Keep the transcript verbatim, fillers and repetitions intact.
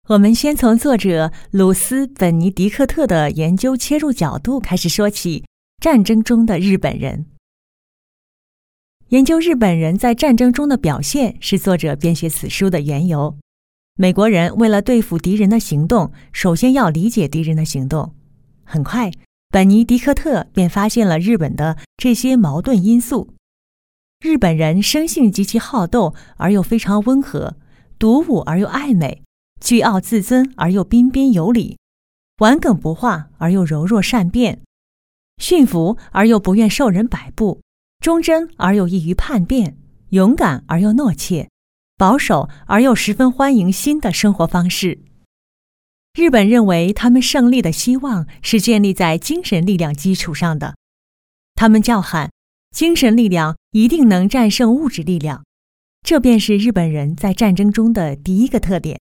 我们先从作者鲁斯·本尼迪克特的研究切入角度开始说起战争中的日本人。研究日本人在战争中的表现是作者编写此书的缘由。美国人为了对付敌人的行动，首先要理解敌人的行动。很快，本尼迪克特便发现了日本的这些矛盾因素。日本人生性极其好斗，而又非常温和，独舞而又爱美，倨傲自尊而又彬彬有礼，顽梗不化而又柔弱善变，驯服而又不愿受人摆布，忠贞而又易于叛变，勇敢而又懦怯，保守而又十分欢迎新的生活方式。日本认为他们胜利的希望是建立在精神力量基础上的，他们叫喊精神力量一定能战胜物质力量，这便是日本人在战争中的第一个特点。